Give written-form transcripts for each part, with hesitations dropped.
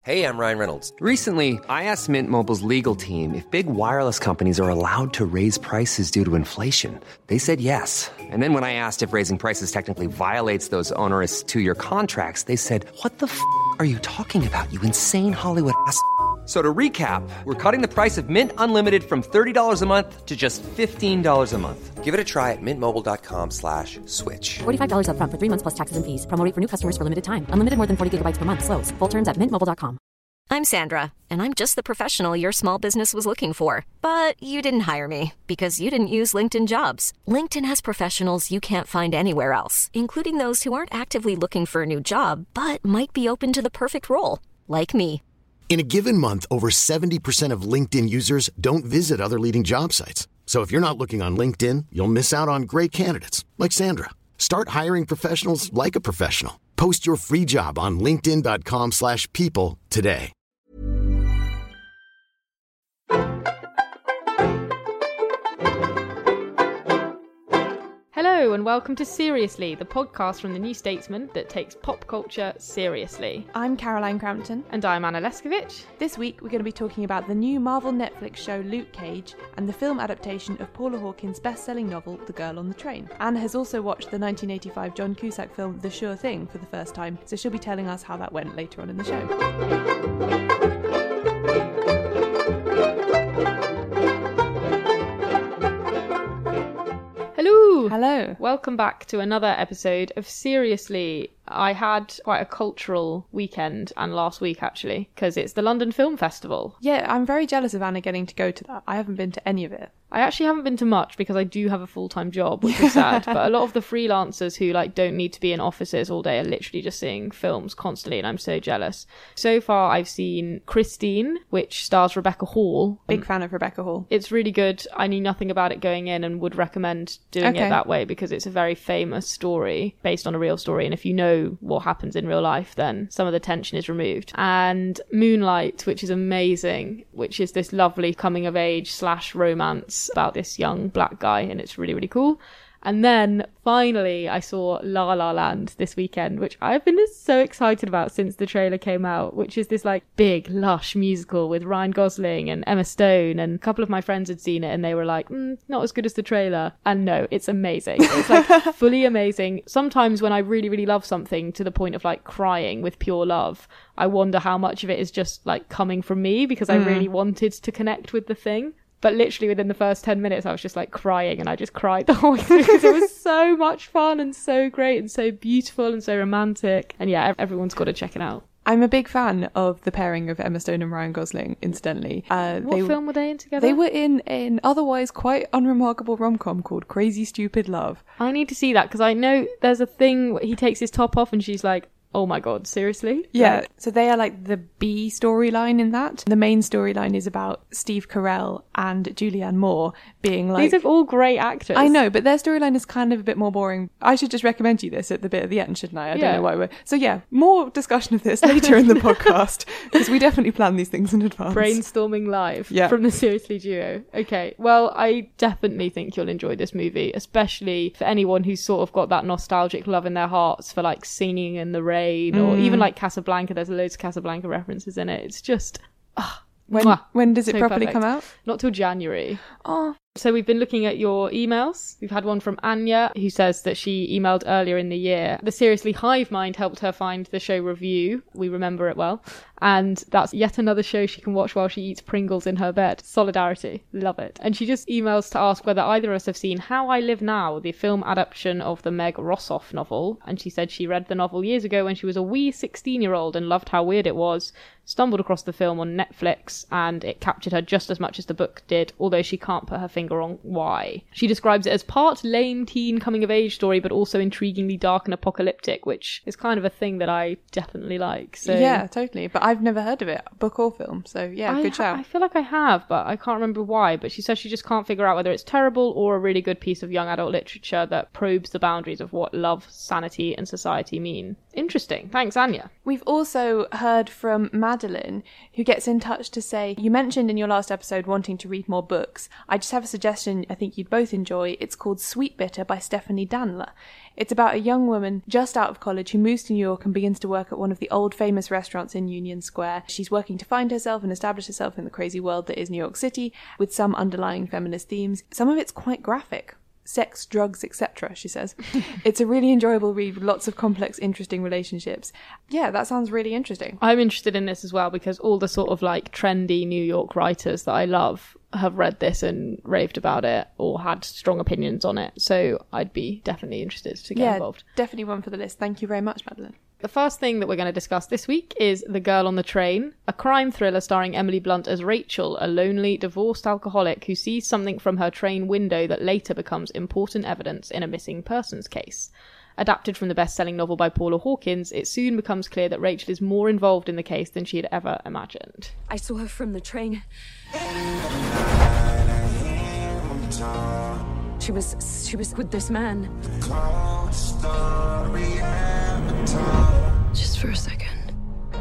Hey, I'm Ryan Reynolds. Recently, I asked Mint Mobile's legal team if big wireless companies are allowed to raise prices due to inflation. They said yes. And then when I asked if raising prices technically violates those onerous two-year contracts, they said, "What the f*** are you talking about, you insane Hollywood ass?" So to recap, we're cutting the price of Mint Unlimited from $30 a month to just $15 a month. Give it a try at mintmobile.com/switch. $45 up front for 3 months plus taxes and fees. Promo rate for new customers for limited time. Unlimited more than 40 gigabytes per month. Slows full terms at mintmobile.com. I'm Sandra, and I'm just the professional your small business was looking for. But you didn't hire me because you didn't use LinkedIn Jobs. LinkedIn has professionals you can't find anywhere else, including those who aren't actively looking for a new job, but might be open to the perfect role, like me. In a given month, over 70% of LinkedIn users don't visit other leading job sites. So if you're not looking on LinkedIn, you'll miss out on great candidates like Sandra. Start hiring professionals like a professional. Post your free job on linkedin.com/people today. Hello and welcome to Seriously, the podcast from The New Statesman that takes pop culture seriously. I'm Caroline Crampton. And I'm Anna Leskovich. This week we're going to be talking about the new Marvel Netflix show Luke Cage and the film adaptation of Paula Hawkins' best-selling novel The Girl on the Train. Anna has also watched the 1985 John Cusack film The Sure Thing for the first time, so she'll be telling us how that went later on in the show. Hello! Hello. Welcome back to another episode of Seriously. I had quite a cultural weekend, and last week actually, because it's the London Film Festival. Yeah, I'm very jealous of Anna getting to go to that. I haven't been to any of it. I actually haven't been to much because I do have a full-time job, which is sad. But a lot of the freelancers who don't need to be in offices all day are literally just seeing films constantly, and I'm so jealous. So far, I've seen Christine, which stars Rebecca Hall. Big fan of Rebecca Hall. It's really good. I knew nothing about it going in and would recommend doing it that way because it's a very famous story based on a real story. And if you know what happens in real life, then some of the tension is removed. And Moonlight, which is amazing, which is this lovely coming-of-age / romance about this young black guy, and it's really, really cool. And then finally I saw La La Land this weekend, which I've been so excited about since the trailer came out, which is this big lush musical with Ryan Gosling and Emma Stone, and a couple of my friends had seen it and they were like, not as good as the trailer. And no, it's amazing. It's fully amazing. Sometimes when I really, really love something to the point of crying with pure love, I wonder how much of it is just coming from me because I really wanted to connect with the thing. But literally within the first 10 minutes, I was just crying, and I just cried the whole way through because it was so much fun and so great and so beautiful and so romantic. And yeah, everyone's got to check it out. I'm a big fan of the pairing of Emma Stone and Ryan Gosling, incidentally. What film were they in together? They were in an otherwise quite unremarkable rom-com called Crazy Stupid Love. I need to see that because I know there's a thing where he takes his top off and she's like, oh my god, seriously? Yeah, so they are the B storyline in that. The main storyline is about Steve Carell and Julianne Moore being These are all great actors. I know, but their storyline is kind of a bit more boring. I should just recommend you this at the bit at the end, shouldn't I? I don't know why we're... So yeah, more discussion of this later in the podcast, because we definitely plan these things in advance. Brainstorming live from the Seriously duo. Okay, well, I definitely think you'll enjoy this movie, especially for anyone who's sort of got that nostalgic love in their hearts for singing in the rain, or even Casablanca. There's loads of Casablanca references in it. It's just when does it so properly perfect. come out? Not till January. Oh. So we've been looking at your emails. We've had one from Anya, who says that she emailed earlier in the year. The Seriously Hive Mind helped her find the show Review. We remember it well. And that's yet another show she can watch while she eats Pringles in her bed. Solidarity. Love it. And she just emails to ask whether either of us have seen How I Live Now, the film adaptation of the Meg Rossoff novel. And she said she read the novel years ago when she was a wee 16-year-old and loved how weird it was. Stumbled across the film on Netflix and it captured her just as much as the book did, although she can't put her finger on why. She describes it as part lame teen coming-of-age story, but also intriguingly dark and apocalyptic, which is kind of a thing that I definitely like. So yeah, totally. But I've never heard of it, book or film. So yeah, good shout. I feel like I have, but I can't remember why. But she says she just can't figure out whether it's terrible or a really good piece of young adult literature that probes the boundaries of what love, sanity, and society mean. Interesting. Thanks, Anya. We've also heard from Madeline, who gets in touch to say, you mentioned in your last episode wanting to read more books. I just have suggestion I think you'd both enjoy. It's called Sweet Bitter by Stephanie Danler. It's about a young woman just out of college who moves to New York and begins to work at one of the old famous restaurants in Union Square. She's working to find herself and establish herself in the crazy world that is New York City, with some underlying feminist themes. Some of it's quite graphic. Sex, drugs, etc., she says. It's a really enjoyable read with lots of complex, interesting relationships. Yeah, that sounds really interesting. I'm interested in this as well because all the sort of like trendy New York writers that I love have read this and raved about it or had strong opinions on it. So I'd be definitely interested to get involved. Definitely one for the list. Thank you very much, Madeline. The first thing that we're going to discuss this week is The Girl on the Train, a crime thriller starring Emily Blunt as Rachel, a lonely, divorced alcoholic who sees something from her train window that later becomes important evidence in a missing persons case. Adapted from the best-selling novel by Paula Hawkins, it soon becomes clear that Rachel is more involved in the case than she had ever imagined. I saw her from the train. She was with this man. Just for a second.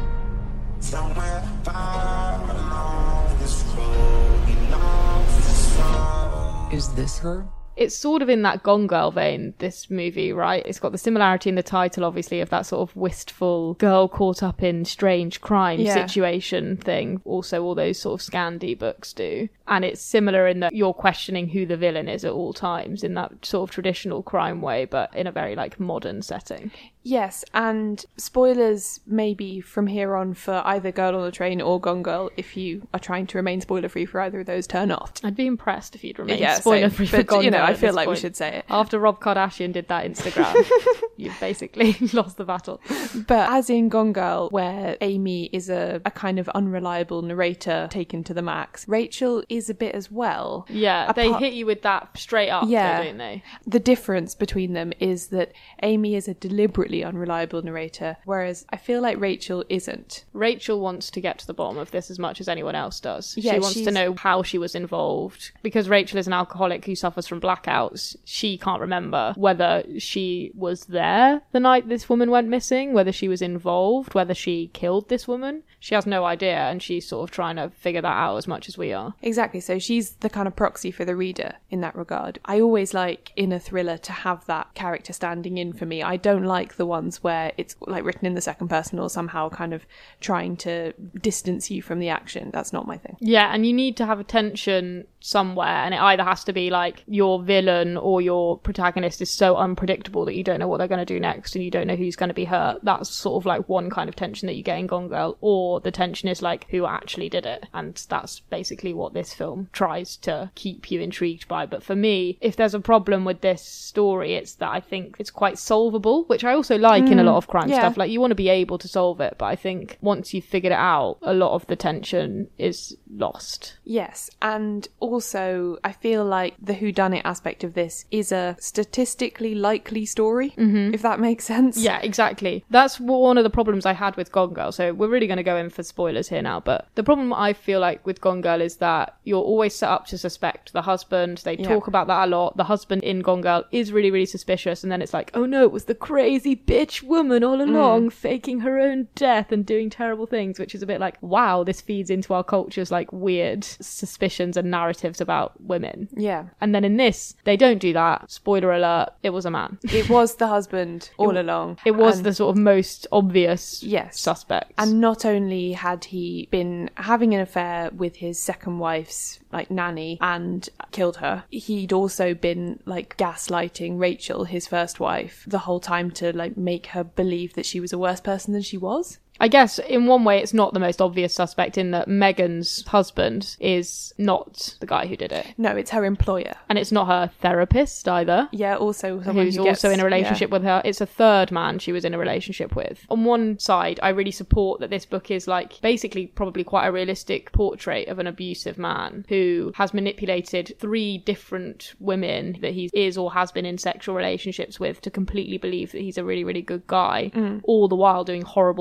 Is this her? It's sort of in that Gone Girl vein, this movie, right? It's got the similarity in the title, obviously, of that sort of wistful girl caught up in strange crime situation thing. Also, all those sort of Scandi books do. And it's similar in that you're questioning who the villain is at all times in that sort of traditional crime way, but in a very, like, modern setting. Yes, and spoilers maybe from here on for either Girl on the Train or Gone Girl. If you are trying to remain spoiler-free for either of those, turn off. I'd be impressed if you'd remain spoiler-free for Gone Girl. You know, I feel like we should say it. After Rob Kardashian did that Instagram, you've basically lost the battle. But as in Gone Girl, where Amy is a kind of unreliable narrator taken to the max, Rachel is a bit as well. Yeah, they hit you with that straight up, though, don't they? The difference between them is that Amy is a deliberately unreliable narrator, whereas I feel like Rachel isn't. Rachel wants to get to the bottom of this as much as anyone else does. Yeah, she wants to know how she was involved. Because Rachel is an alcoholic who suffers from blackouts, she can't remember whether she was there the night this woman went missing, whether she was involved, whether she killed this woman. She has no idea, and she's sort of trying to figure that out as much as we are. Exactly, so she's the kind of proxy for the reader in that regard. I always like, in a thriller, to have that character standing in for me. I don't like the ones where it's like written in the second person or somehow kind of trying to distance you from the action. That's not my thing. Yeah, and you need to have a tension somewhere, and it either has to be like your villain or your protagonist is so unpredictable that you don't know what they're going to do next and you don't know who's going to be hurt. That's sort of like one kind of tension that you get in Gone Girl, or the tension is like who actually did it, and that's basically what this film tries to keep you intrigued by. But for me, if there's a problem with this story, it's that I think it's quite solvable, which I also like in a lot of crime stuff. Like, you want to be able to solve it, but I think once you've figured it out, a lot of the tension is lost. Yes, and also I feel like the whodunit aspect of this is a statistically likely story, if that makes sense. Yeah, exactly. That's one of the problems I had with Gone Girl. So we're really going to go in for spoilers here now, but the problem I feel like with Gone Girl is that you're always set up to suspect the husband. They talk about that a lot. The husband in Gone Girl is really, really suspicious, and then it's like, oh no, it was the crazy bitch woman all along, faking her own death and doing terrible things, which is a bit like, wow, this feeds into our culture's like weird suspicions and narratives about women. Yeah. And then in this, they don't do that. Spoiler alert, it was a man. It was the husband all along. It was the sort of most obvious suspect. And not only had he been having an affair with his second wife's like nanny and killed her, he'd also been like gaslighting Rachel, his first wife, the whole time to like make her believe that she was a worse person than she was. I guess in one way it's not the most obvious suspect in that Megan's husband is not the guy who did it. No, it's her employer. And it's not her therapist either. Yeah, also someone who's also in a relationship with her. It's a third man she was in a relationship with. On one side, I really support that this book is like basically probably quite a realistic portrait of an abusive man who has manipulated 3 different women that he is or has been in sexual relationships with to completely believe that he's a really, really good guy, all the while doing horrible things to them.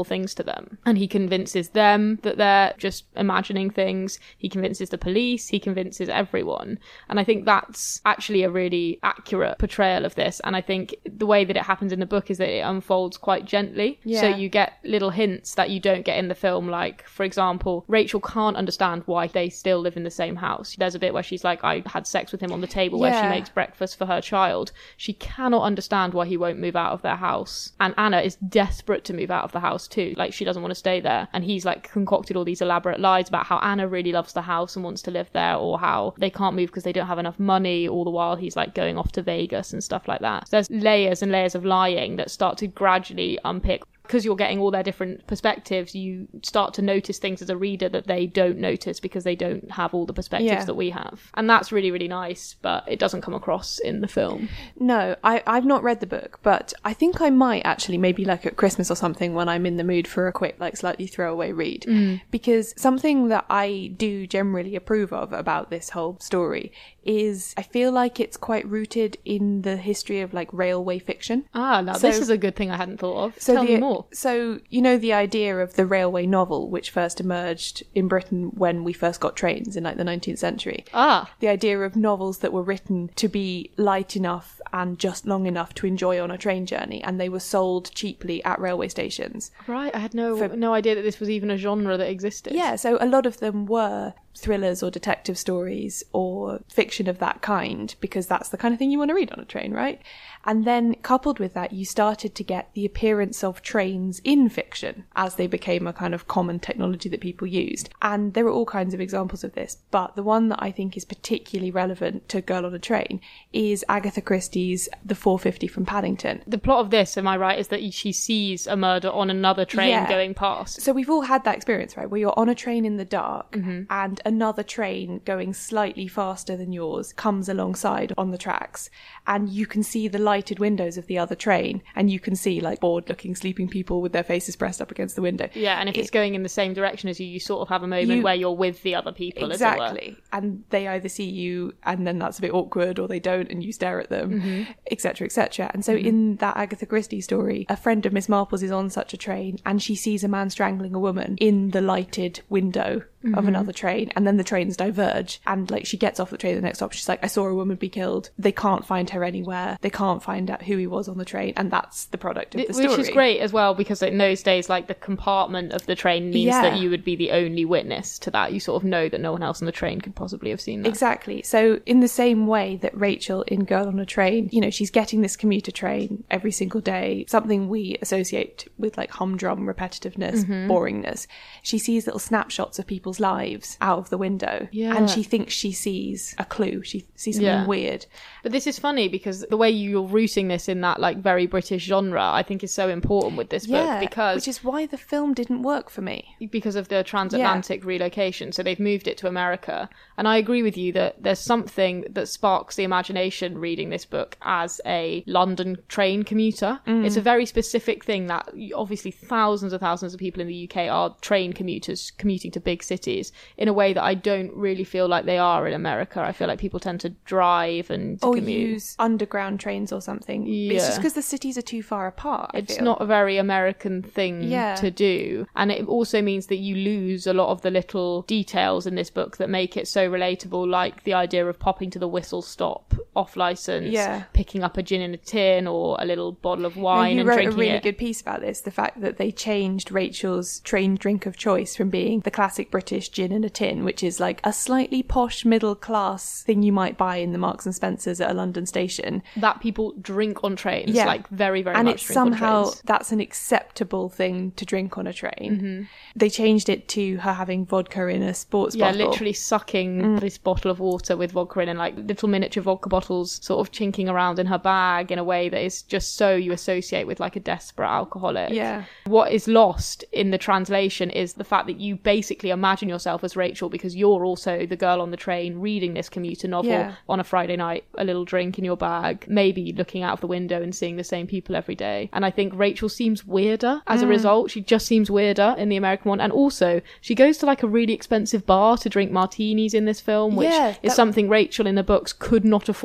them. And he convinces them that they're just imagining things. He convinces the police. He convinces everyone. And I think that's actually a really accurate portrayal of this. And I think the way that it happens in the book is that it unfolds quite gently. So you get little hints that you don't get in the film. Like, for example, Rachel can't understand why they still live in the same house. There's a bit where she's like, I had sex with him on the table where she makes breakfast for her child. She cannot understand why he won't move out of their house. And Anna is desperate to move out of the house too. Like, she doesn't want to stay there. And he's like concocted all these elaborate lies about how Anna really loves the house and wants to live there, or how they can't move because they don't have enough money, all the while he's like going off to Vegas and stuff like that. So there's layers and layers of lying that start to gradually unpick. Because you're getting all their different perspectives, you start to notice things as a reader that they don't notice because they don't have all the perspectives that we have. And that's really, really nice, but it doesn't come across in the film. No, I've not read the book, but I think I might actually, maybe like at Christmas or something, when I'm in the mood for a quick, like slightly throwaway read. Because something that I do generally approve of about this whole story is I feel like it's quite rooted in the history of like railway fiction. Now this is a good thing I hadn't thought of. Tell me more. So, you know, the idea of the railway novel, which first emerged in Britain when we first got trains in like the 19th century. The idea of novels that were written to be light enough and just long enough to enjoy on a train journey, and they were sold cheaply at railway stations. Right, I had no idea that this was even a genre that existed. Yeah, so a lot of them were thrillers or detective stories or fiction of that kind, because that's the kind of thing you want to read on a train, right? And then coupled with that, you started to get the appearance of trains in fiction as they became a kind of common technology that people used. And there are all kinds of examples of this, but the one that I think is particularly relevant to Girl on a Train is Agatha Christie's The 450 from Paddington. The plot of this, am I right, is that she sees a murder on another train going past. So we've all had that experience, right, where you're on a train in the dark and another train going slightly faster than yours comes alongside on the tracks, and you can see the lighted windows of the other train, and you can see like bored looking sleeping people with their faces pressed up against the window. Yeah, and if it's going in the same direction as you sort of have a moment where you're with the other people. Exactly. As it were. And they either see you and then that's a bit awkward, or they don't and you stare at them, etc, etc. And so in that Agatha Christie story, a friend of Miss Marple's is on such a train and she sees a man strangling a woman in the lighted window of another train, and then the trains diverge, and like she gets off the train at the next stop, she's like, I saw a woman be killed. They can't find her anywhere, they can't find out who he was on the train, and that's the product of the story. Which is great as well, because in those days, like, the compartment of the train means that you would be the only witness to that. You sort of know that no one else on the train could possibly have seen that. Exactly. So in the same way that Rachel in Girl on a Train, you know, she's getting this commuter train every single day, something we associate with like humdrum repetitiveness, boringness. She sees little snapshots of people's lives out of the window, and she thinks she sees a clue, she sees something weird. But this is funny because the way you're rooting this in that like very British genre, I think is so important with this book, because which is why the film didn't work for me, because of the transatlantic relocation. So they've moved it to America, and I agree with you that there's something that sparks the imagination reading this book as a London train commuter. It's a very specific thing that obviously thousands of people in the UK are train commuters commuting to big cities in a way that I don't really feel like they are in America. I feel like people tend to drive and or commute. Use underground trains or something. It's just because the cities are too far apart. It's not a very American thing to do, and it also means that you lose a lot of the little details in this book that make it so relatable, like the idea of popping to the whistle stop off license, picking up a gin in a tin or a little bottle of wine and drinking it. You wrote a really good piece about this, the fact that they changed Rachel's train drink of choice from being the classic British gin in a tin, which is like a slightly posh middle class thing you might buy in the Marks and Spencer's at a London station, that people drink on trains, like very, very and much it's drink on somehow trains. That's an acceptable thing to drink on a train. They changed it to her having vodka in a sports bottle. Yeah, literally sucking this bottle of water with vodka in, and like little miniature vodka bottles sort of chinking around in her bag in a way that is just so you associate with like a desperate alcoholic. Yeah. What is lost in the translation is the fact that you basically imagine yourself as Rachel, because you're also the girl on the train reading this commuter novel on a Friday night, a little drink in your bag, maybe looking out of the window and seeing the same people every day. And I think Rachel seems weirder as a result. She just seems weirder in the American one. And also, she goes to like a really expensive bar to drink martinis in this film, which is something Rachel in the books could not afford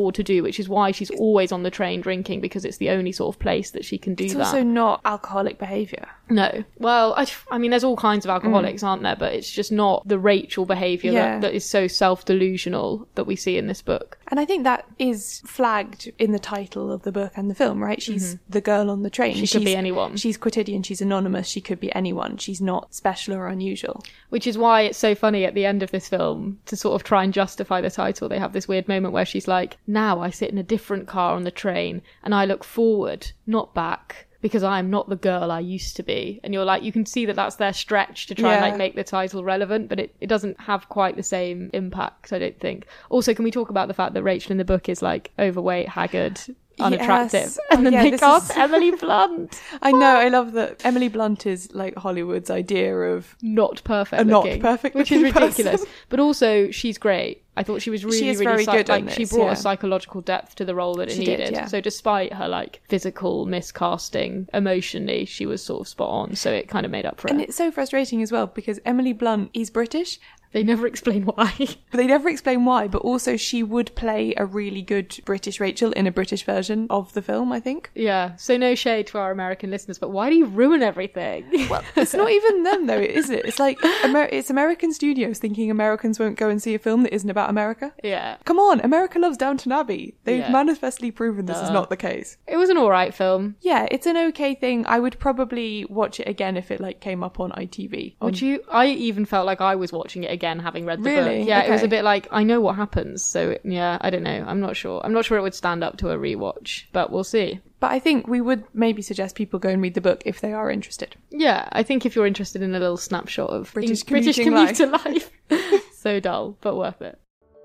afford to do, which is why she's always on the train drinking, because it's the only sort of place that she can do that. It's also not alcoholic behaviour. No. Well, I mean, there's all kinds of alcoholics, aren't there? But it's just not the Rachel behaviour that is so self-delusional that we see in this book. And I think that is flagged in the title of the book and the film, right? She's the girl on the train. She could be anyone. She's quotidian, she's anonymous, she could be anyone. She's not special or unusual. Which is why it's so funny at the end of this film, to sort of try and justify the title. They have this weird moment where she's like, now I sit in a different car on the train and I look forward, not back, because I am not the girl I used to be. And you're like, you can see that that's their stretch to try and like make the title relevant, but it doesn't have quite the same impact, I don't think. Also, can we talk about the fact that Rachel in the book is like overweight, haggard, unattractive? Yes. And then they cast Emily Blunt. I know, I love that Emily Blunt is like Hollywood's idea of not perfect a looking, not perfect which is looking ridiculous. person. But also, she's great. I thought she was really very good like in she this, brought a psychological depth to the role that it needed. Did. So despite her like physical miscasting, emotionally she was sort of spot on. So it kind of made up for it. And it's so frustrating as well because Emily Blunt is British. They never explain why. They never explain why, but also she would play a really good British Rachel in a British version of the film, I think. Yeah, so no shade to our American listeners, but why do you ruin everything? Well, it's not even them though, is it? It's like, it's American studios thinking Americans won't go and see a film that isn't about America. Yeah. Come on, America loves Downton Abbey. They've manifestly proven this is not the case. It was an alright film. Yeah, it's an okay thing. I would probably watch it again if it like came up on ITV. Would you? I even felt like I was watching it again, having read the book. Yeah, Okay. It was a bit like, I know what happens, so yeah, I don't know. I'm not sure it would stand up to a rewatch, but we'll see. But I think we would maybe suggest people go and read the book if they are interested. Yeah, I think if you're interested in a little snapshot of British commuter life. So dull, but worth it.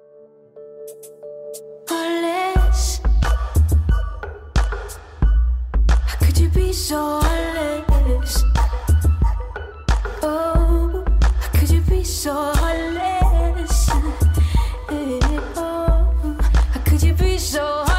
How could you be so heartless? Oh, how could you be so heartless? Oh, how could you be so heartless?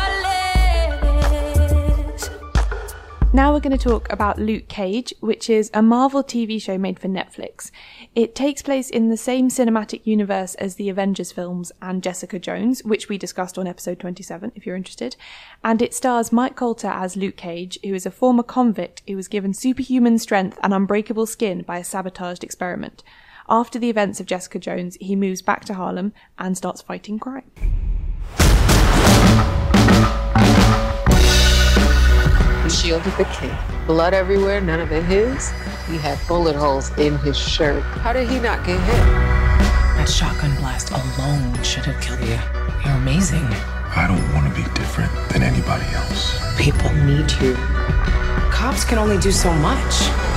Now we're going to talk about Luke Cage, which is a Marvel TV show made for Netflix. It takes place in the same cinematic universe as the Avengers films and Jessica Jones, which we discussed on episode 27, if you're interested. And it stars Mike Colter as Luke Cage, who is a former convict who was given superhuman strength and unbreakable skin by a sabotaged experiment. After the events of Jessica Jones, he moves back to Harlem and starts fighting crime. He shielded the kid. Blood everywhere, none of it his. He had bullet holes in his shirt. How did he not get hit? That shotgun blast alone should have killed you. You're amazing. I don't want to be different than anybody else. People need you. Cops can only do so much.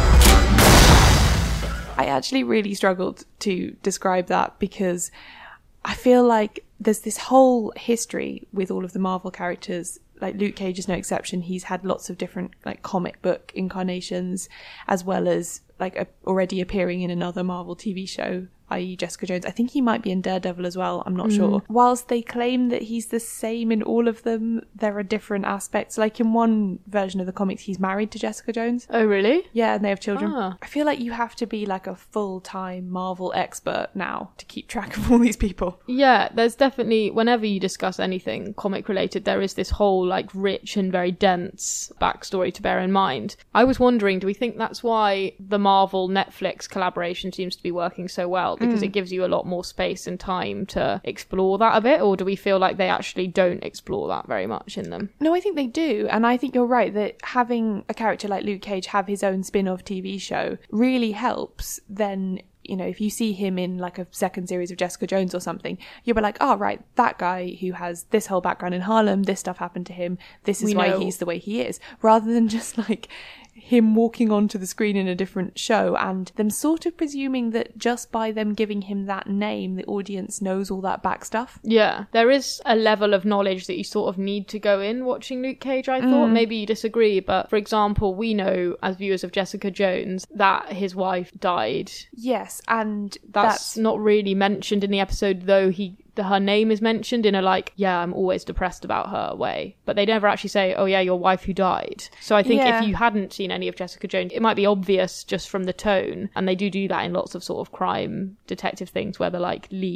I actually really struggled to describe that because I feel like there's this whole history with all of the Marvel characters. Like Luke Cage is no exception. He's had lots of different like comic book incarnations, as well as like already appearing in another Marvel TV show, i.e. Jessica Jones. I think he might be in Daredevil as well. I'm not sure. Whilst they claim that he's the same in all of them, there are different aspects. Like in one version of the comics, he's married to Jessica Jones. Oh, really? Yeah, and they have children. Ah. I feel like you have to be like a full-time Marvel expert now to keep track of all these people. Yeah, there's definitely, whenever you discuss anything comic related, there is this whole like rich and very dense backstory to bear in mind. I was wondering, do we think that's why the Marvel Netflix collaboration seems to be working so well? Because it gives you a lot more space and time to explore that a bit, or do we feel like they actually don't explore that very much in them? No, I think they do, and I think you're right that having a character like Luke Cage have his own spin-off TV show really helps. Then, you know, if you see him in like a second series of Jessica Jones or something, you'll be like, oh, right, that guy who has this whole background in Harlem, this stuff happened to him, this is why he's the way he is, rather than just like him walking onto the screen in a different show and them sort of presuming that just by them giving him that name, the audience knows all that back stuff. Yeah, there is a level of knowledge that you sort of need to go in watching Luke Cage, I thought. Maybe you disagree, but for example, we know as viewers of Jessica Jones that his wife died. Yes, and that's not really mentioned in the episode, though her name is mentioned in a like, yeah, I'm always depressed about her way. But they never actually say, oh yeah, your wife who died. So I think if you hadn't seen any of Jessica Jones, it might be obvious just from the tone. And they do that in lots of sort of crime detective things where the like lead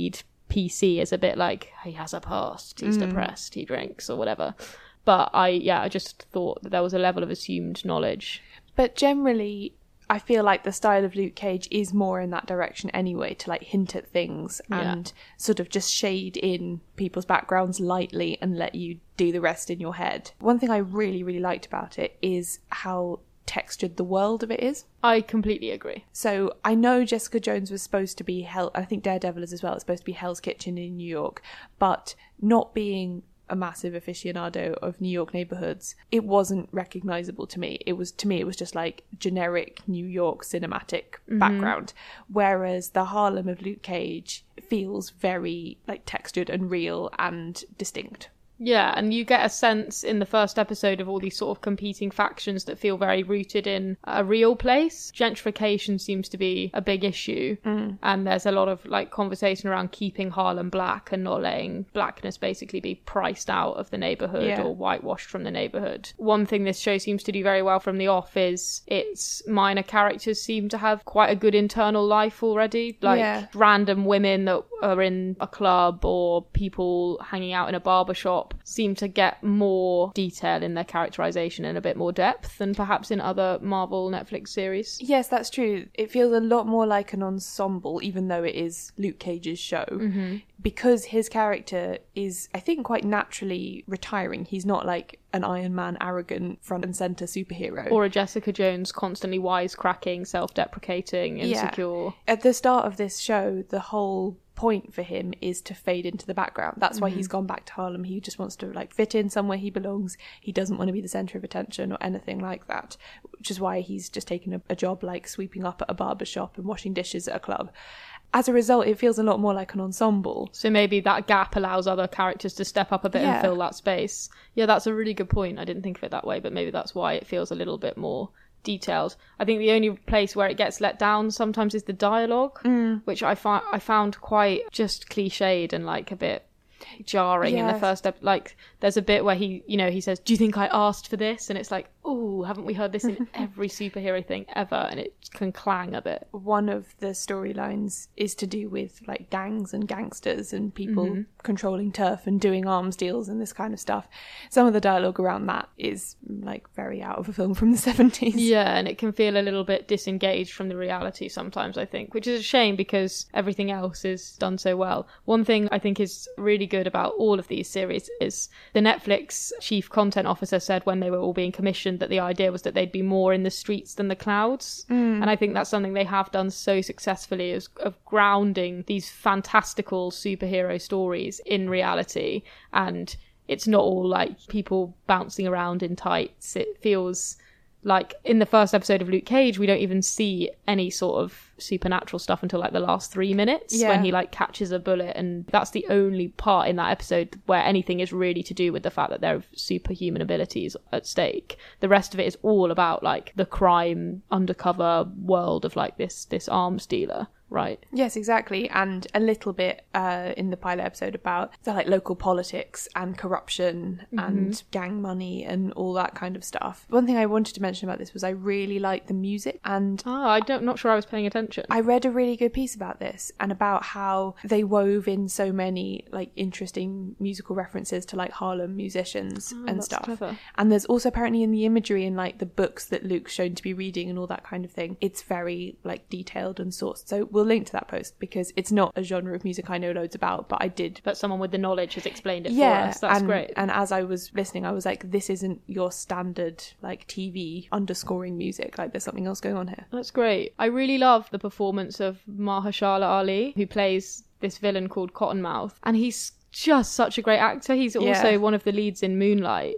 PC as a bit like, he has a past, he's depressed, he drinks or whatever. But I just thought that there was a level of assumed knowledge. But generally, I feel like the style of Luke Cage is more in that direction anyway, to like hint at things and sort of just shade in people's backgrounds lightly and let you do the rest in your head. One thing I really, really liked about it is how textured the world of it is. I completely agree. So I know Jessica Jones was supposed to be I think Daredevil is as well. It's supposed to be Hell's Kitchen in New York, but not being a massive aficionado of New York neighborhoods, it wasn't recognizable to me. It was just like generic New York cinematic background, whereas the Harlem of Luke Cage feels very like textured and real and distinct. Yeah, and you get a sense in the first episode of all these sort of competing factions that feel very rooted in a real place. Gentrification seems to be a big issue, and there's a lot of like conversation around keeping Harlem black and not letting blackness basically be priced out of the neighborhood or whitewashed from the neighborhood. One thing this show seems to do very well from the off is its minor characters seem to have quite a good internal life already, like random women that are in a club or people hanging out in a barbershop seem to get more detail in their characterization and a bit more depth than perhaps in other Marvel Netflix series. Yes, that's true. It feels a lot more like an ensemble, even though it is Luke Cage's show, because his character is, I think, quite naturally retiring. He's not like an Iron Man arrogant front and center superhero. Or a Jessica Jones constantly wisecracking, self-deprecating, insecure. Yeah. At the start of this show, the whole point for him is to fade into the background. That's why he's gone back to Harlem. He just wants to like fit in somewhere he belongs. He doesn't want to be the center of attention or anything like that, which is why he's just taken a job like sweeping up at a barber shop and washing dishes at a club. As a result, it feels a lot more like an ensemble. So maybe that gap allows other characters to step up a bit and fill that space. Yeah, that's a really good point. I didn't think of it that way, but maybe that's why it feels a little bit more detailed. I think the only place where it gets let down sometimes is the dialogue, which I found quite just cliched and like a bit jarring in the first episode. Like there's a bit where he says, "Do you think I asked for this?" And it's like, oh, haven't we heard this in every superhero thing ever? And it can clang a bit. One of the storylines is to do with like gangs and gangsters and people controlling turf and doing arms deals and this kind of stuff. Some of the dialogue around that is like very out of a film from the 70s. Yeah, and it can feel a little bit disengaged from the reality sometimes, I think, which is a shame because everything else is done so well. One thing I think is really good about all of these series is the Netflix chief content officer said when they were all being commissioned that the idea was that they'd be more in the streets than the clouds. And I think that's something they have done so successfully, is of grounding these fantastical superhero stories in reality. And it's not all like people bouncing around in tights. It feels like in the first episode of Luke Cage, we don't even see any sort of supernatural stuff until like the last 3 minutes when he like catches a bullet, and that's the only part in that episode where anything is really to do with the fact that there are superhuman abilities at stake. The rest of it is all about like the crime undercover world of like this arms dealer. Right. Yes, exactly. And a little bit in the pilot episode about the like local politics and corruption and gang money and all that kind of stuff. One thing I wanted to mention about this was I really liked the music, and not sure I was paying attention. I read a really good piece about this and about how they wove in so many like interesting musical references to like Harlem musicians and stuff. Clever. And there's also apparently in the imagery in like the books that Luke's shown to be reading and all that kind of thing, it's very like detailed and sourced. So we'll link to that post because it's not a genre of music I know loads about, but I did. But someone with the knowledge has explained it for us. That's great. And as I was listening, I was like, this isn't your standard like TV underscoring music. Like there's something else going on here. That's great. I really love the performance of Mahershala Ali, who plays this villain called Cottonmouth. And he's just such a great actor. He's also one of the leads in Moonlight.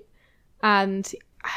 And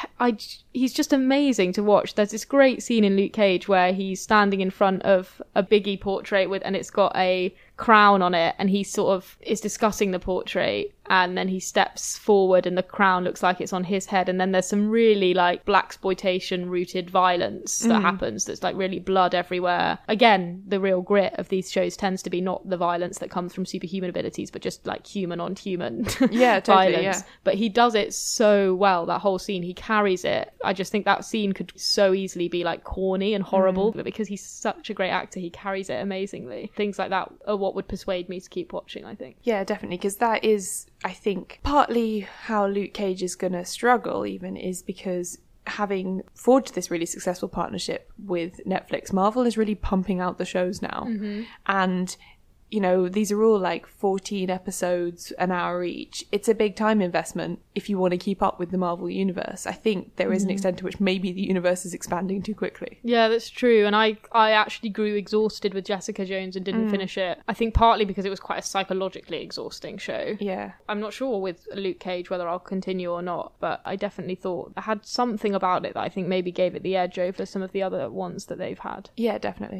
he's just amazing to watch. There's this great scene in Luke Cage where he's standing in front of a Biggie portrait and it's got a crown on it, and he sort of is discussing the portrait, and then he steps forward and the crown looks like it's on his head, and then there's some really like blaxploitation rooted violence that happens that's like really blood everywhere. Again, the real grit of these shows tends to be not the violence that comes from superhuman abilities, but just like human on human violence. But he does it so well, that whole scene. He carries it. I just think that scene could so easily be like corny and horrible, but because he's such a great actor, he carries it amazingly. Things like that are what would persuade me to keep watching, I think. Yeah, definitely, because that is, I think, partly how Luke Cage is going to struggle even, is because having forged this really successful partnership with Netflix, Marvel is really pumping out the shows now. And you know, these are all like 14 episodes, an hour each. It's a big time investment if you want to keep up with the Marvel universe. I think there is an extent to which maybe the universe is expanding too quickly. Yeah, that's true. And I actually grew exhausted with Jessica Jones and didn't finish it. I think partly because it was quite a psychologically exhausting show. Yeah. I'm not sure with Luke Cage whether I'll continue or not, but I definitely thought it had something about it that I think maybe gave it the edge over some of the other ones that they've had. Yeah, definitely.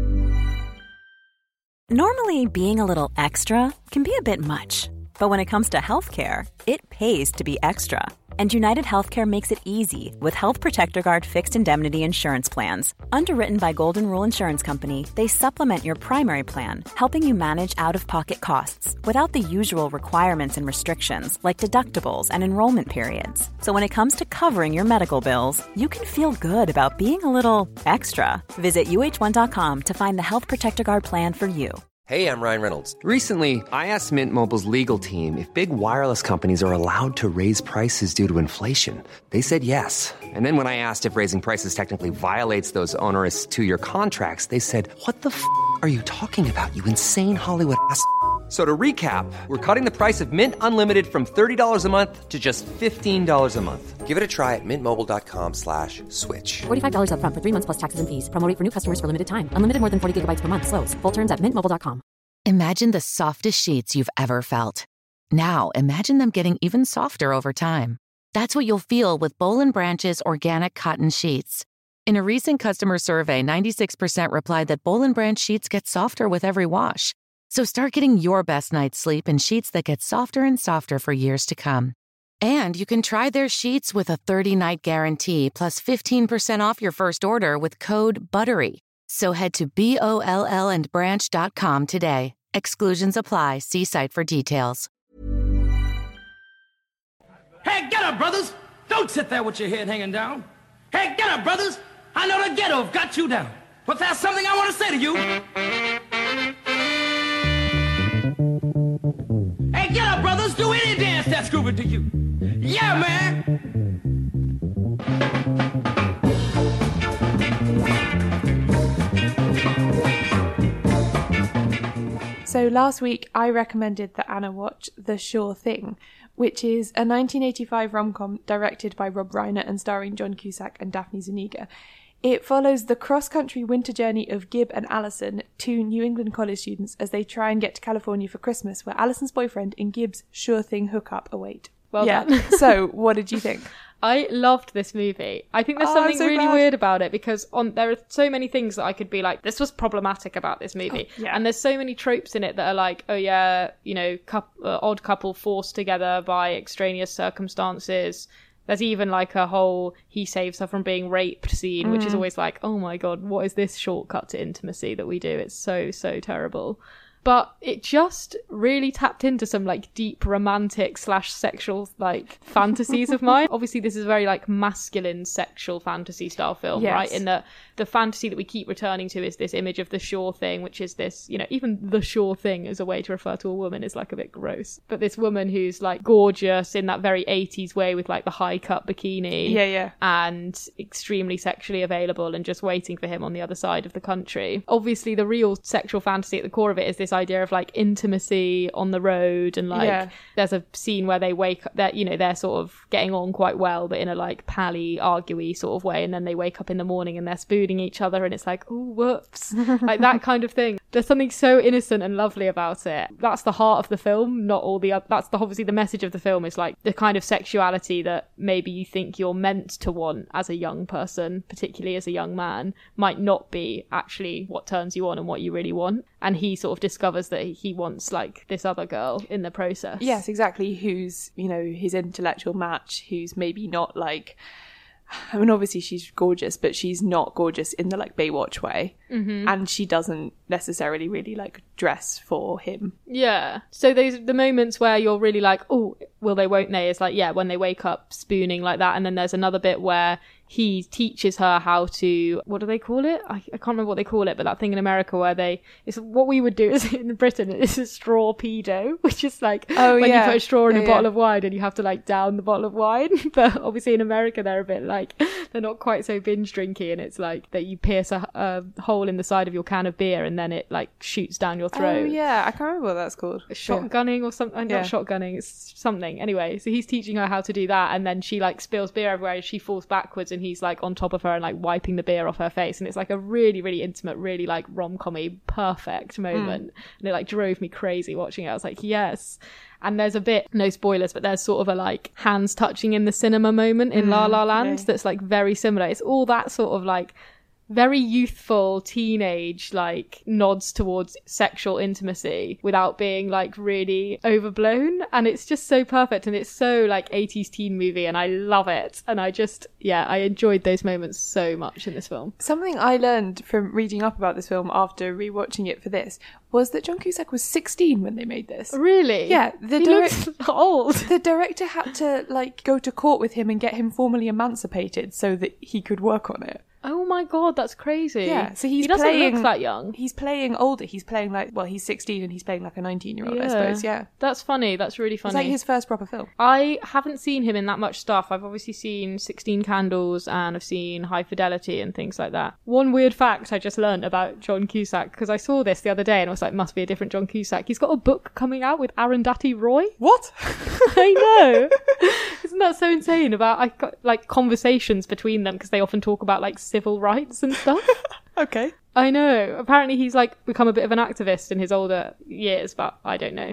Normally, being a little extra can be a bit much, but when it comes to healthcare, it pays to be extra. And United Healthcare makes it easy with Health Protector Guard fixed indemnity insurance plans. Underwritten by Golden Rule Insurance Company, they supplement your primary plan, helping you manage out-of-pocket costs without the usual requirements and restrictions like deductibles and enrollment periods. So when it comes to covering your medical bills, you can feel good about being a little extra. Visit UH1.com to find the Health Protector Guard plan for you. Hey, I'm Ryan Reynolds. Recently, I asked Mint Mobile's legal team if big wireless companies are allowed to raise prices due to inflation. They said yes. And then when I asked if raising prices technically violates those onerous 2-year contracts, they said, "What the f*** are you talking about, you insane Hollywood ass?" So to recap, we're cutting the price of Mint Unlimited from $30 a month to just $15 a month. Give it a try at mintmobile.com/switch. $45 up front for 3 months plus taxes and fees. Promo rate for new customers for limited time. Unlimited more than 40 gigabytes per month. Slows full terms at mintmobile.com. Imagine the softest sheets you've ever felt. Now imagine them getting even softer over time. That's what you'll feel with Boll & Branch's organic cotton sheets. In a recent customer survey, 96% replied that Boll & Branch sheets get softer with every wash. So start getting your best night's sleep in sheets that get softer and softer for years to come. And you can try their sheets with a 30-night guarantee plus 15% off your first order with code BUTTERY. So head to BOLLandbranch.com today. Exclusions apply. See site for details. Hey, get up, brothers! Don't sit there with your head hanging down. Hey, get up, brothers! I know the ghetto have got you down. But there's something I want to say to you. Hey, get up, brothers! Do any dance that's groovy to you. Yeah, man! So last week I recommended that Anna watch The Sure Thing, which is a 1985 rom-com directed by Rob Reiner and starring John Cusack and Daphne Zuniga. It follows the cross-country winter journey of Gib and Allison, 2 New England college students, as they try and get to California for Christmas, where Allison's boyfriend and Gib's sure thing hookup await. Well done. So, what did you think? I loved this movie. I think there's something really weird about it because there are so many things that I could be like, this was problematic about this movie. And there's so many tropes in it that are like, oh yeah, you know, odd couple forced together by extraneous circumstances. There's even like a whole he saves her from being raped scene, which is always like, oh my God, what is this shortcut to intimacy that we do? It's so, so terrible. But it just really tapped into some like deep romantic / sexual like fantasies of mine. Obviously this is a very like masculine sexual fantasy style film, right? In that the fantasy that we keep returning to is this image of the sure thing, which is this, you know, even the sure thing as a way to refer to a woman is like a bit gross. But this woman who's like gorgeous in that very 80s way with like the high cut bikini. And extremely sexually available and just waiting for him on the other side of the country. Obviously the real sexual fantasy at the core of it is this idea of like intimacy on the road and like there's a scene where they wake up, that, you know, they're sort of getting on quite well but in a like pally arguey sort of way, and then they wake up in the morning and they're spooning each other and it's like, oh whoops, like that kind of thing. There's something so innocent and lovely about it. That's the heart of the film, not all the other. That's obviously the message of the film is like the kind of sexuality that maybe you think you're meant to want as a young person, particularly as a young man, might not be actually what turns you on and what you really want. And he sort of discovers that he wants like this other girl in the process. Yes, exactly. Who's, you know, his intellectual match, who's maybe not like, I mean, obviously she's gorgeous, but she's not gorgeous in the like Baywatch way. Mm-hmm. And she doesn't necessarily really like dress for him. Yeah. So those the moments where you're really like, oh, will they, won't they? It's like, yeah, when they wake up spooning like that. And then there's another bit where he teaches her how to, what do they call it? I can't remember what they call it, but that thing in America where it's what we would do is in Britain, it's a straw pedo, which is like when you put a straw in a bottle of wine and you have to like down the bottle of wine. But obviously in America, they're a bit like, they're not quite so binge drinky, and it's like that you pierce a hole in the side of your can of beer and then it like shoots down your throat. Oh yeah, I can't remember what that's called. Shotgunning or something. Not shotgunning, it's something. Anyway, so he's teaching her how to do that, and then she like spills beer everywhere and she falls backwards and he's like on top of her and like wiping the beer off her face, and it's like a really, really intimate, really like rom-com-y perfect moment. And it like drove me crazy watching it. I was like, yes. And there's a bit, no spoilers, but there's sort of a like hands touching in the cinema moment in La La Land that's like very similar. It's all that sort of like very youthful teenage like nods towards sexual intimacy without being like really overblown, and it's just so perfect, and it's so like 80s teen movie, and I love it. And I just I enjoyed those moments so much in this film. Something I learned from reading up about this film after rewatching it for this was that John Cusack was 16 when they made this. Really? Yeah. He looks old. The director had to like go to court with him and get him formally emancipated so that he could work on it. Oh my god, that's crazy. Yeah, so he doesn't look that young. He's playing older. He's playing like, well, he's 16 and he's playing like a 19-year-old, I suppose, yeah. That's funny. That's really funny. It's like his first proper film. I haven't seen him in that much stuff. I've obviously seen 16 Candles and I've seen High Fidelity and things like that. One weird fact I just learned about John Cusack, because I saw this the other day and I was like, must be a different John Cusack. He's got a book coming out with Arundhati Roy. What? I know. Isn't that so insane? About like conversations between them, because they often talk about like civil rights and stuff. Okay. I know. Apparently he's like become a bit of an activist in his older years, but I don't know.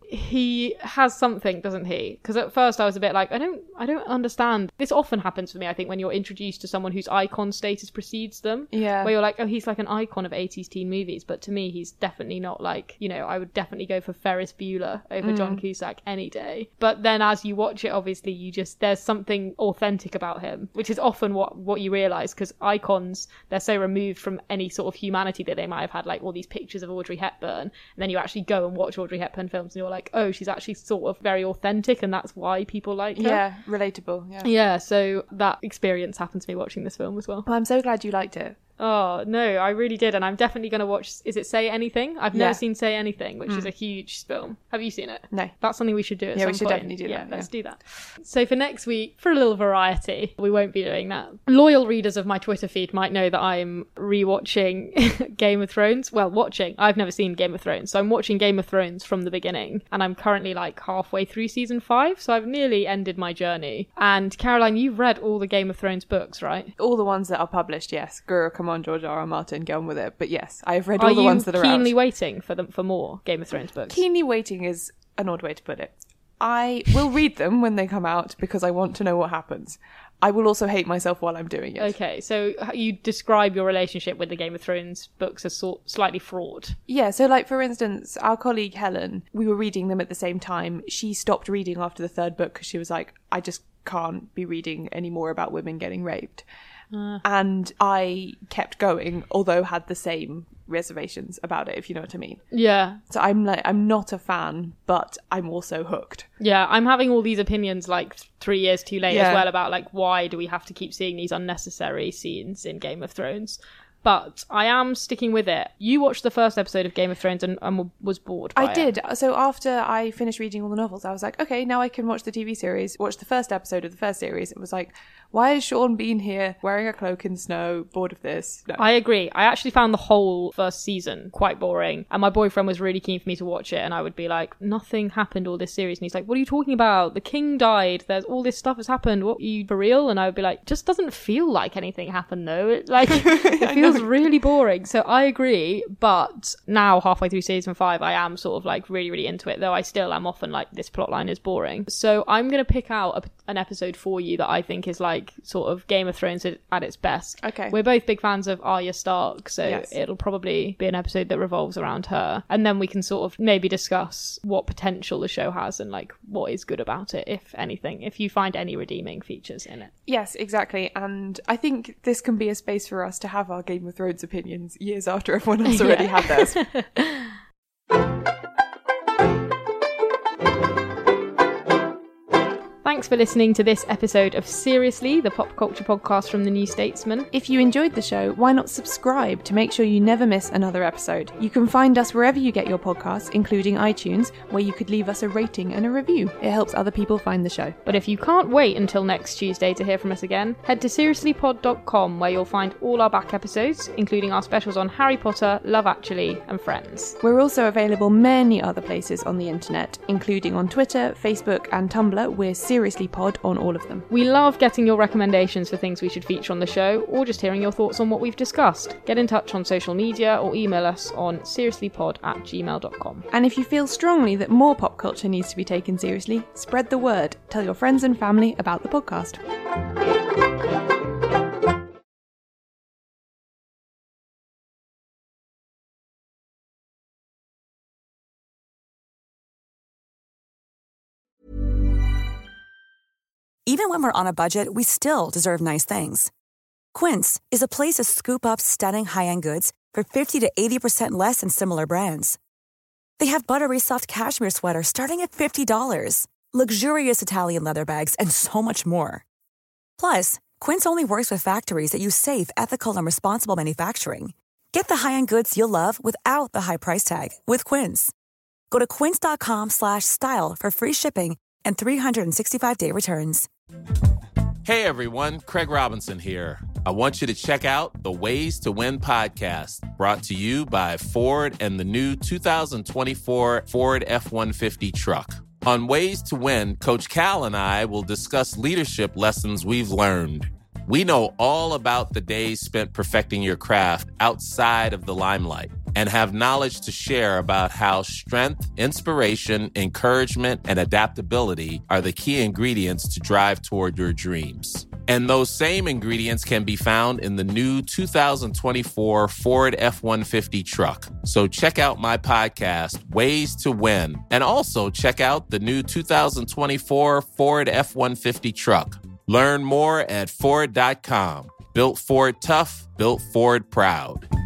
He has something, doesn't he? Because at first I was a bit like, I don't understand. This often happens for me, I think, when you're introduced to someone whose icon status precedes them. Yeah. Where you're like, oh, he's like an icon of 80s teen movies. But to me, he's definitely not like, you know, I would definitely go for Ferris Bueller over John Cusack any day. But then as you watch it, obviously, there's something authentic about him, which is often what you realise, because icons, they're so removed from any sort of humanity that they might have had, like all these pictures of Audrey Hepburn. And then you actually go and watch Audrey Hepburn films and you're like, oh, she's actually sort of very authentic, and that's why people like her. Yeah, relatable. Yeah, so that experience happened to me watching this film as well. Well, I'm so glad you liked it. Oh, no, I really did. And I'm definitely going to watch, is it Say Anything? I've never seen Say Anything, which is a huge film. Have you seen it? No. That's something we should do at some point. Yeah, we should definitely do that. Yeah, let's do that. So for next week, for a little variety, we won't be doing that. Loyal readers of my Twitter feed might know that I'm rewatching Game of Thrones. Well, watching. I've never seen Game of Thrones. So I'm watching Game of Thrones from the beginning. And I'm currently like halfway through season 5. So I've nearly ended my journey. And Caroline, you've read all the Game of Thrones books, right? All the ones that are published, yes. Guru, come on, George R. R. Martin. And get on with it. But yes, I've read all the ones that are out. Are you keenly waiting for more Game of Thrones books? Keenly waiting is an odd way to put it. I will read them when they come out because I want to know what happens. I will also hate myself while I'm doing it. Okay, so you describe your relationship with the Game of Thrones books as slightly fraught. Yeah, so like for instance, our colleague Helen, we were reading them at the same time. She stopped reading after the 3rd book because she was like, I just can't be reading any more about women getting raped. And I kept going, although had the same reservations about it, if you know what I mean. Yeah. So I'm not a fan, but I'm also hooked. Yeah, I'm having all these opinions like 3 years too late as well about like, why do we have to keep seeing these unnecessary scenes in Game of Thrones? But I am sticking with it. You watched the first episode of Game of Thrones and was bored by it. I did. So after I finished reading all the novels, I was like, okay, now I can watch the TV series, watch the first episode of the first series. It was like, why is Sean Bean here wearing a cloak in snow? Bored of this. No. I agree. I actually found the whole first season quite boring. And my boyfriend was really keen for me to watch it. And I would be like, nothing happened all this series. And he's like, what are you talking about? The king died. There's all this stuff has happened. What, are you for real? And I would be like, just doesn't feel like anything happened though. It feels really boring. So I agree. But now halfway through season 5, I am sort of like really, really into it. Though I still am often like, this plotline is boring. So I'm going to pick out an episode for you that I think is like like sort of Game of Thrones at its best. Okay. We're both big fans of Arya Stark, so Yes. it'll probably be an episode that revolves around her. And then we can sort of maybe discuss what potential the show has and like what is good about it, if anything, if you find any redeeming features in it. Yes, exactly. And I think this can be a space for us to have our Game of Thrones opinions years after everyone else already had theirs. Thanks for listening to this episode of Seriously, the pop culture podcast from The New Statesman. If you enjoyed the show, why not subscribe to make sure you never miss another episode? You can find us wherever you get your podcasts, including iTunes, where you could leave us a rating and a review. It helps other people find the show. But if you can't wait until next Tuesday to hear from us again, head to seriouslypod.com, where you'll find all our back episodes, including our specials on Harry Potter, Love Actually, and Friends. We're also available many other places on the internet, including on Twitter, Facebook, and Tumblr. We're Seriously Pod on all of them. We love getting your recommendations for things we should feature on the show, or just hearing your thoughts on what we've discussed. Get in touch on social media or email us on seriouslypod@gmail.com. And if you feel strongly that more pop culture needs to be taken seriously, spread the word. Tell your friends and family about the podcast. Even when we're on a budget, we still deserve nice things. Quince is a place to scoop up stunning high-end goods for 50 to 80% less than similar brands. They have buttery soft cashmere sweaters starting at $50, luxurious Italian leather bags, and so much more. Plus, Quince only works with factories that use safe, ethical, and responsible manufacturing. Get the high-end goods you'll love without the high price tag with Quince. Go to quince.com/style for free shipping and 365-day returns. Hey everyone, Craig Robinson here. I want you to check out the Ways to Win podcast, brought to you by Ford and the new 2024 Ford F-150 truck. On Ways to Win, Coach Cal and I will discuss leadership lessons we've learned. We know all about the days spent perfecting your craft outside of the limelight, and have knowledge to share about how strength, inspiration, encouragement, and adaptability are the key ingredients to drive toward your dreams. And those same ingredients can be found in the new 2024 Ford F-150 truck. So check out my podcast, Ways to Win, and also check out the new 2024 Ford F-150 truck. Learn more at Ford.com. Built Ford tough, built Ford proud.